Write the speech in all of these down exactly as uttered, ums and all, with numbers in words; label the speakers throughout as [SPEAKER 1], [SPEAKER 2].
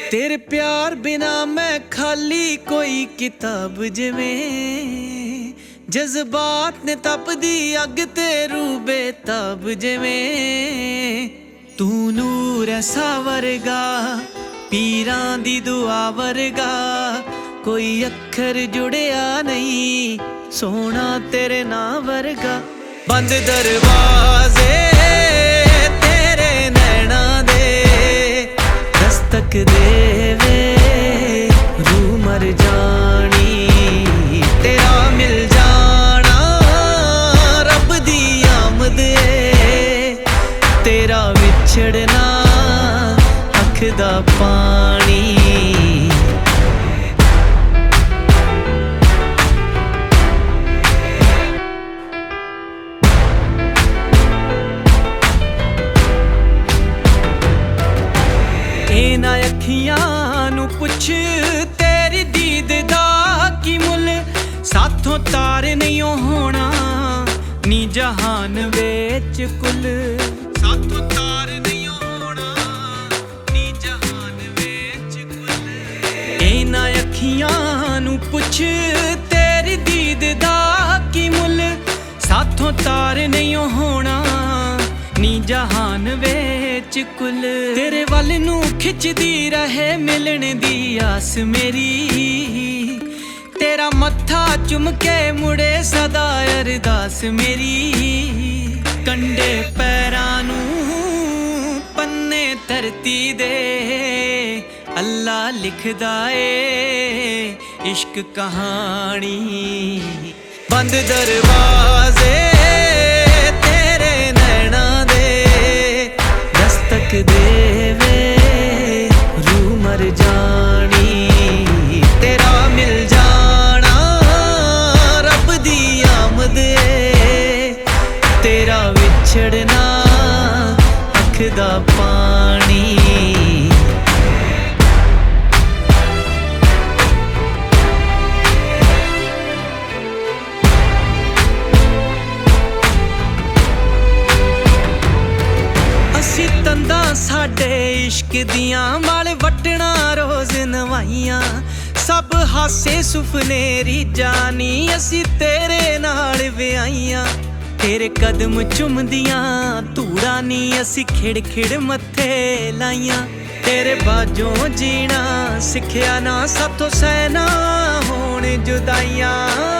[SPEAKER 1] तेरे प्यार बिना मैं खाली कोई किताब जिवें जज्बात ने तपदी अग ते रू बेताब जिवें तू नूर ऐसा वर्गा पीरां दी दुआ वर्गा कोई अखर जुड़िया नहीं सोना तेरे ना वर्गा बंद दरवाजे तेरे नैना दे दस्तक देवे रू मर जानी तेरा मिल जाना रब दी आमद है तेरा विछड़ना अख दा पानी इन्हां अखियां नू पुछ तेरी दीद दा की मुल साथों तार नहीं होना नी जहान विच कुल साथों तार नहीं होना नी जहान विच कुल इन्हां अखियां नू पुछ तेरी दीद दा की मुल साथों तार नहीं होना नी जहान विच कुल तेरे वल नू खिचदी रहे मिलन दी आस मेरी तेरा मत्था चुम के मुड़े सदा अरदास मेरी कंडे पैरां नू पन्ने धरती दे अल्लाह लिखदा ए इश्क कहानी बंद दरवाजे तेरे नैना दे दस्तक देवे रू मर जानी तेरा मिल जाना रब दी आमद है तेरा विछड़ना अख दा पानी तंदा साडे इश्क दियां वाल वटना रोज नवाइयां सब हासे सुफने रीजानी असी तेरे नाल विआइयां तेरे कदम चुमदियां धूड़ा नी असी खिड़ खिड़ मत्थे लाइयां तेरे बाजों जीना सिखिया ना साथों सहना होण जुदाइयां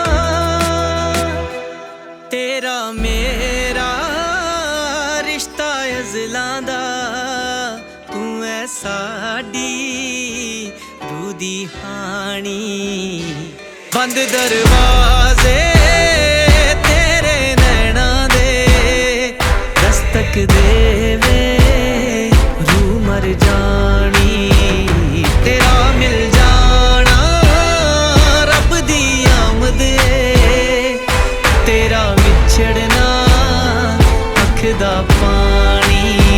[SPEAKER 1] तेरा मेरा रिश्ता अज़लां दा तू ऐ साडी रूह दी हानी बंद दरवाजे तेरे नैना दे दस्तक देवे रू मर जानी तेरा मिल जाना रब दी आमद है तेरा विछड़ना अख दा पानी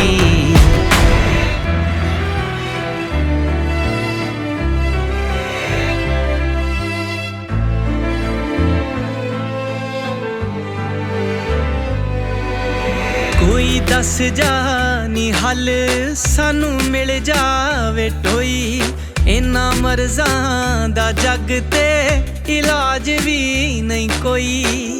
[SPEAKER 1] कोई दस जानी हल सानू मिल जावे टोई इन्ना मर्ज़ां दा जग ते इलाज भी नहीं कोई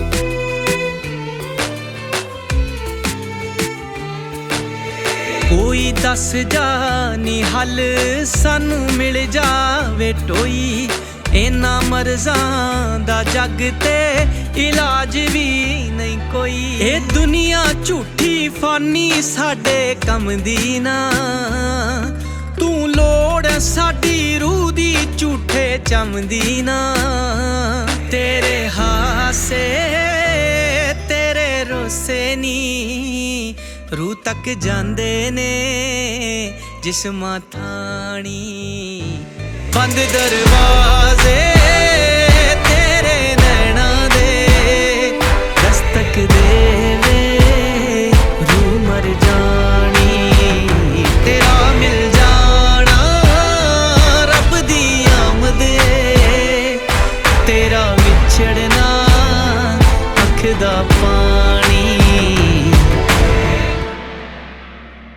[SPEAKER 1] कोई दस जानी हल सानू मिल जावे टोई इन्ना मर्ज़ां दा जग ते इलाज भी नहीं कोई ए दुनिया झूठी फानी साडे कम दी ना तू लोड़ साडी रूह दी झूठे चमदी ना तेरे हासे तेरे रोसे नी रूह तक जांदे ने जिस्मां थानी बंद दरवाजे